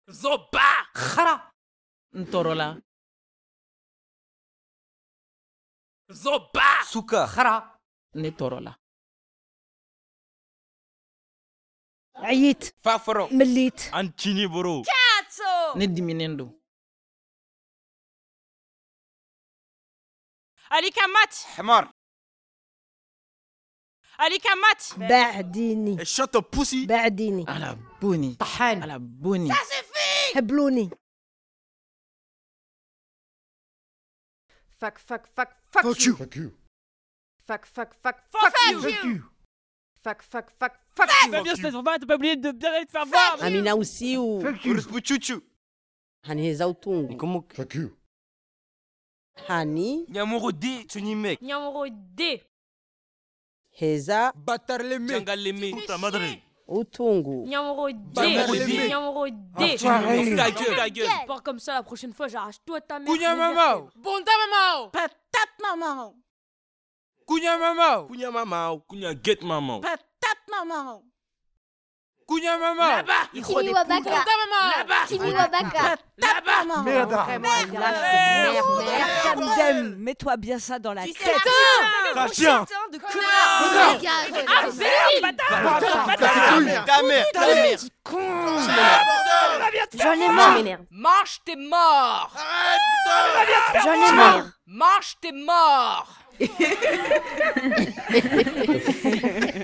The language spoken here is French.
Zoba Khara Ntorola Zoba Souka Khara Netorola عييت Fafaro مليت Antini Boro Nediminendo عليك مات Hamar عليك مات بعديني Shut up pussy بعديني Ala Boni طحان Ala Boni هبلوني Fuck you. Fuck you Fuck you. Fuck you. Fuck you. Va bien se faire voir, t'as pas oublié de bien te faire voir. Amina aussi ou Uruspuchuchu هنهزا وتونغو Komuk Fuck you. هاني Nyamuru di Tunimek Nyamoro D. هزا Batarleme Jangaleme Puta madre. وتونغو Nyamoro D. Nyamoro D. Nyamoro D. Ta gueule Ta gueule. Pas comme ça la prochaine fois, j'arrache toi ta mère. Kunya Mamau Bonda maman. Patate maman Kunya Mamau Kunya mamau, kunya get mamau. Patate maman Kunya Mamau Là-bas Kimi Wabaka. Là-bas Kimi Wabaka. Patate maman Kamdem, mets-toi bien ça dans la tête. Ta chien De connard. Ta mère Ta mère J'en ai marre. Mange tes morts. J'en ai marre. Mange tes morts.